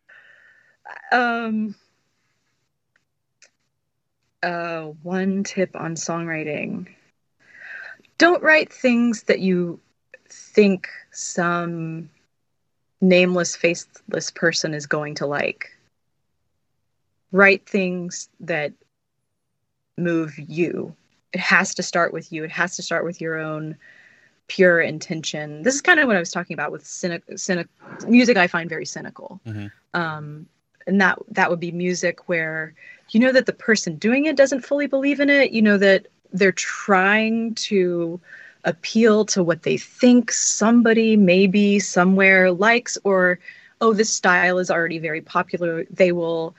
Speaker 2: One tip on songwriting. Don't write things that you think some nameless, faceless person is going to like. Write things that move you. It has to start with you. It has to start with your own pure intention. This is kind of what I was talking about with music. I find very cynical. And that would be music where you know that the person doing it doesn't fully believe in it. You know that they're trying to appeal to what they think somebody maybe somewhere likes, or, oh, this style is already very popular. They will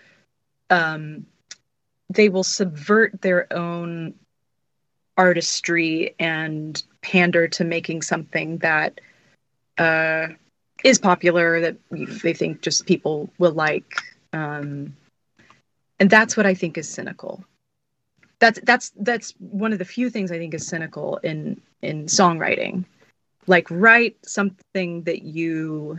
Speaker 2: subvert their own artistry and pander to making something that is popular, that they think just people will like. And that's what I think is cynical. That's one of the few things I think is cynical in songwriting. Like, write something that you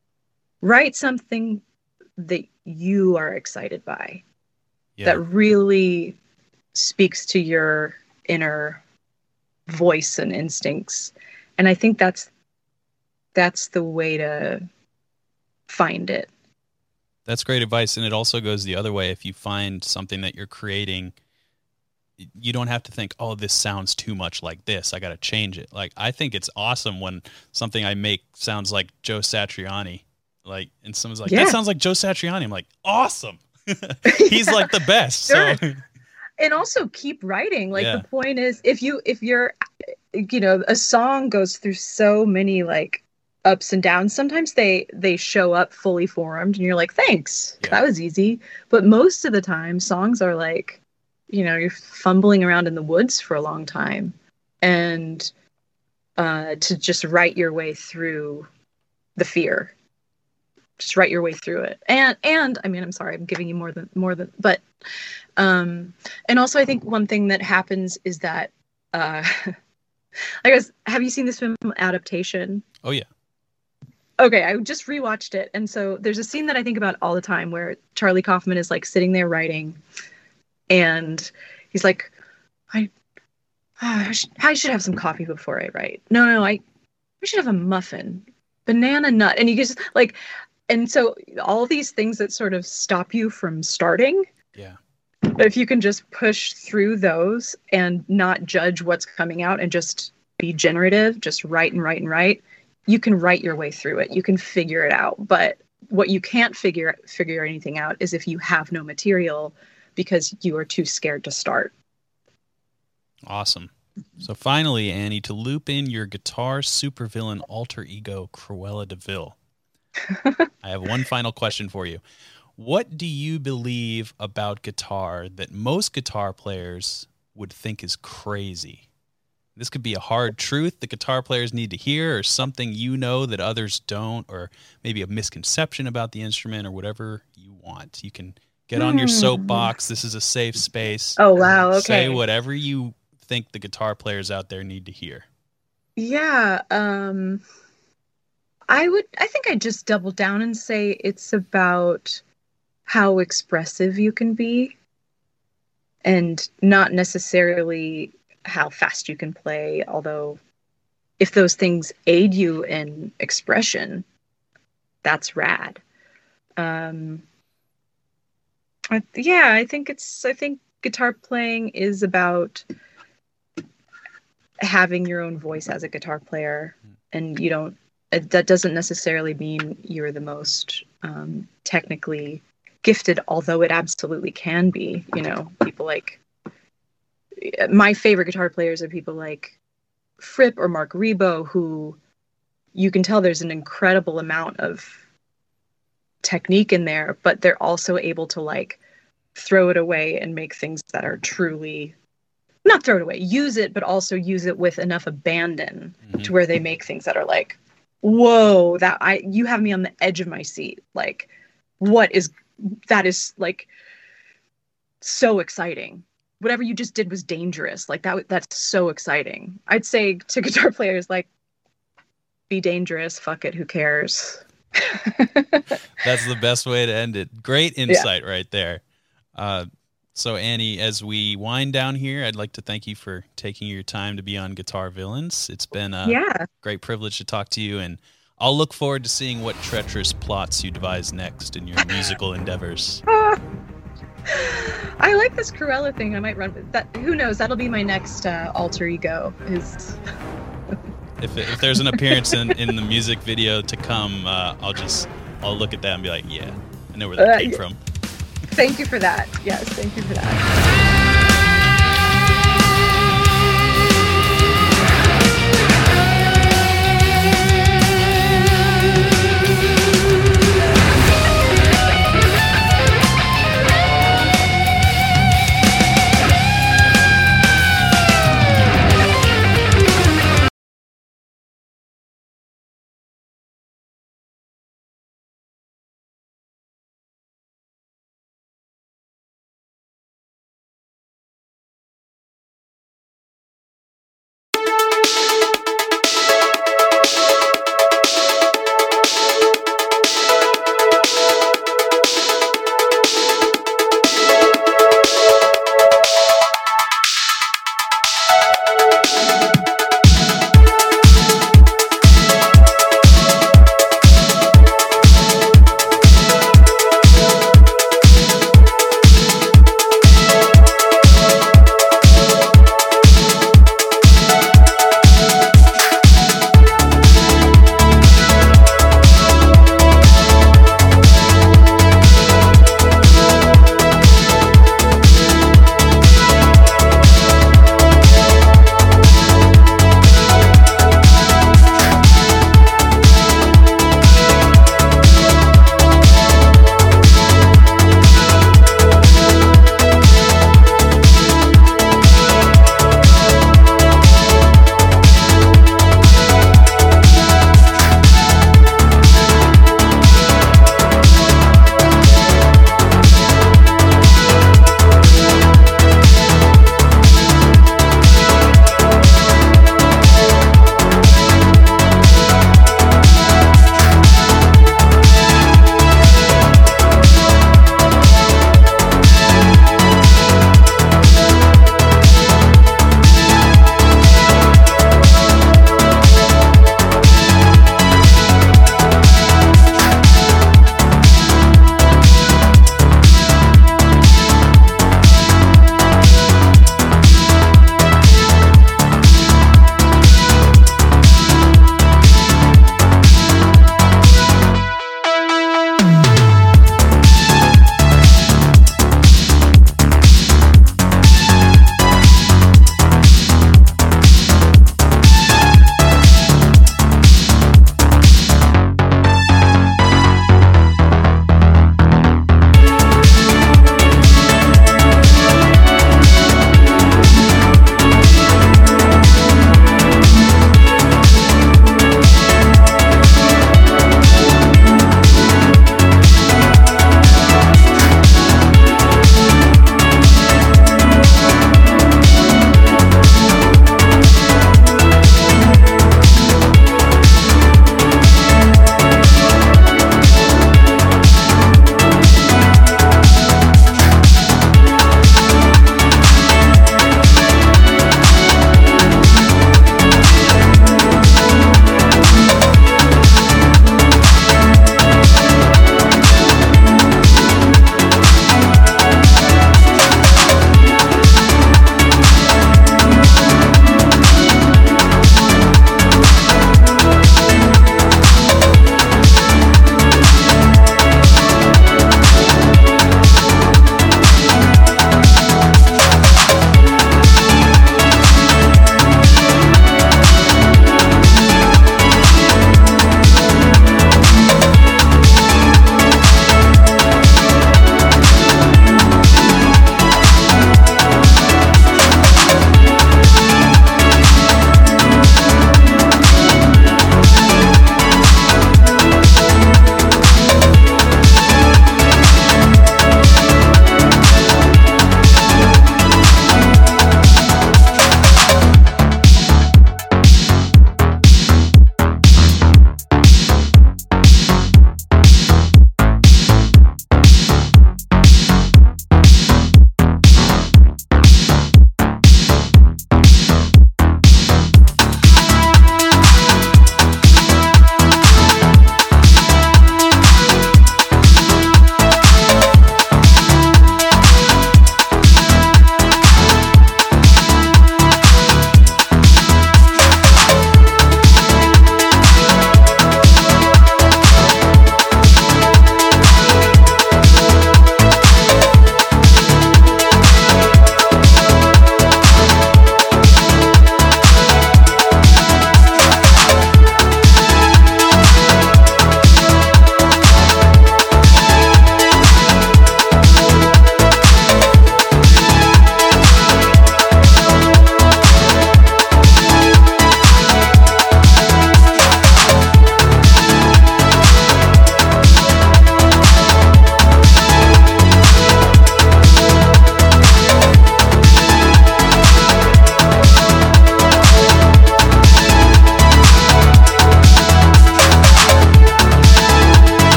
Speaker 2: are excited by, that really speaks to your inner voice and instincts. And I think that's the way to find it.
Speaker 1: That's great advice. And it also goes the other way. If you find something that you're creating, you don't have to think, oh, this sounds too much like this, I got to change it. Like, I think it's awesome when something I make sounds like Joe Satriani. Like, and someone's like, that sounds like Joe Satriani. I'm like, awesome. He's like the best. Sure. So.
Speaker 2: And also keep writing. Like, the point is, if you're, a song goes through so many like ups and downs. Sometimes they show up fully formed and you're like, thanks, that was easy. But most of the time songs are like, you're fumbling around in the woods for a long time, and to just write your way through the fear, just write your way through it. And I mean, I'm sorry, I'm giving you more than, but, and also I think one thing that happens is that, I guess, have you seen this film Adaptation?
Speaker 1: Oh yeah.
Speaker 2: Okay, I just rewatched it, and so there's a scene that I think about all the time where Charlie Kaufman is like sitting there writing, and he's like, I should have some coffee before I write. No, I should have a muffin, banana nut. And you just like, and so all these things that sort of stop you from starting.
Speaker 1: Yeah.
Speaker 2: If you can just push through those and not judge what's coming out and just be generative, just write and write and write, you can write your way through it. You can figure it out. But what you can't figure anything out is if you have no material, because you are too scared to start.
Speaker 1: Awesome. So finally, Annie, to loop in your guitar supervillain alter ego, Cruella de Vil, I have one final question for you. What do you believe about guitar that most guitar players would think is crazy? This could be a hard truth that guitar players need to hear, or something that others don't, or maybe a misconception about the instrument, or whatever you want. You can get on your soapbox. This is a safe space.
Speaker 2: Oh, wow. Okay.
Speaker 1: Say whatever you think the guitar players out there need to hear.
Speaker 2: Yeah. I think I'd just double down and say it's about how expressive you can be, and not necessarily how fast you can play. Although if those things aid you in expression, that's rad. I think guitar playing is about having your own voice as a guitar player, and that doesn't necessarily mean you're the most technically gifted, although it absolutely can be. People like, my favorite guitar players are people like Fripp or Mark Ribot, who you can tell there's an incredible amount of technique in there, but they're also able to like throw it away and make things that are truly, not throw it away, use it, but also use it with enough abandon to where they make things that are like, whoa, you have me on the edge of my seat. Like, that is like so exciting. Whatever you just did was dangerous. Like that's so exciting. I'd say to guitar players, like, be dangerous, fuck it, who cares?
Speaker 1: That's the best way to end it. Great insight right there. So Annie, as we wind down here, I'd like to thank you for taking your time to be on Guitar Villains. It's been a great privilege to talk to you, and I'll look forward to seeing what treacherous plots you devise next in your musical endeavors.
Speaker 2: I like this Cruella thing. I might run with that. Who knows? That'll be my next alter ego.
Speaker 1: If there's an appearance in the music video to come, I'll look at that and be like, yeah, I know where that came from.
Speaker 2: Thank you for that. Yes, thank you for that.